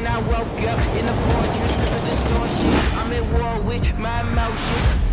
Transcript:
I woke up in a fortress of distortion. I'm at war with my emotions.